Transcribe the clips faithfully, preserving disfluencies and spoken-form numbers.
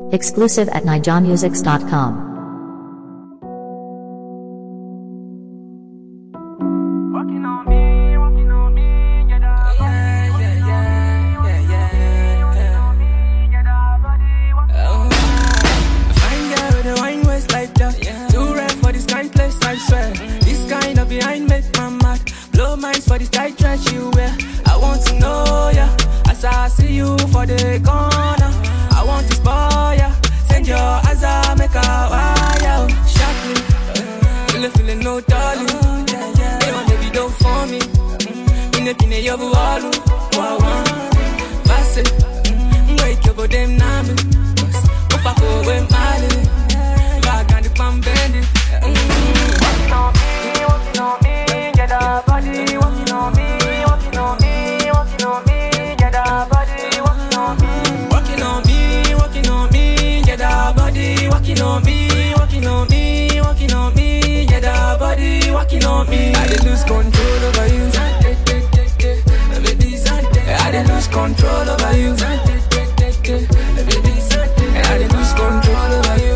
Exclusive at niger musics dot com. Walking on me, walking on me, yeah, that body, walking on me, yeah, yeah, yeah, on me, yeah, that body, walking on me. Fine girl with the wine waist like that. Too rare for this kind place, I swear. This kind of behind make my mad. Blow minds for this tight dress you wear. I want to know ya, as I see you for the corner. I want to spoil ya, send your eyes out, make a wire. Shocking, feeling, feeling no darling. They want baby don't for me. In the pine of walu, wow wow. Pass it, wake you go them nami. Opa go we mali, bag and the pan bendy. Walking on me, walking on me, yeah, that body, walking on me, walking on me, walking on me, yeah, that body, walking on me. Walking on me, walking on me, yeah, that body, walking on me, walking on me, walking on me, yeah, that body, walking on me. I did lose control over you. I did lose control over you. I did lose control over you.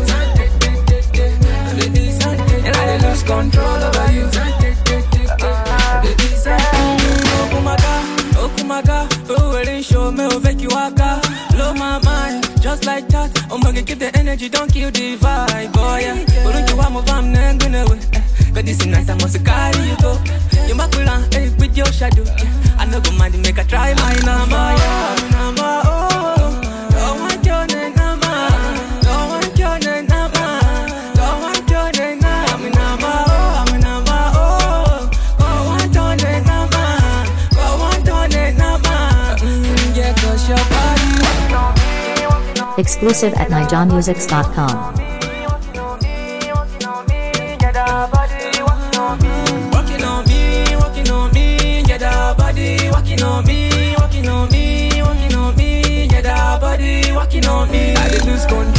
And I did lose control over you. Okumaga, Okumaga, oh, well, they show me, oh, make you waka. Blow my mind, just like that. I'm gonna keep the energy, don't kill the vibe, boy, yeah. But don't you want my fam, then gonna win. Cause this night I must carry you go. You make me laugh, hey, with your shadow. Yeah. I know go mind, make a try my number, yeah. Number, oh, don't want your name, number. Don't want your name, number. Don't want your name, number. I'm a number, oh, I'm a number, oh. Don't want your name, number. Don't want your name, number. Mm, yeah, cause your body. Walking on me, walking on me. Exclusive at niger musics dot com. Walking on me, walking on me, yeah, that body, walking on me. Walking on me, walking on me, yeah, that body, walking on me, walking on me, walking on me, yeah, that body, walking on me. I did lose control.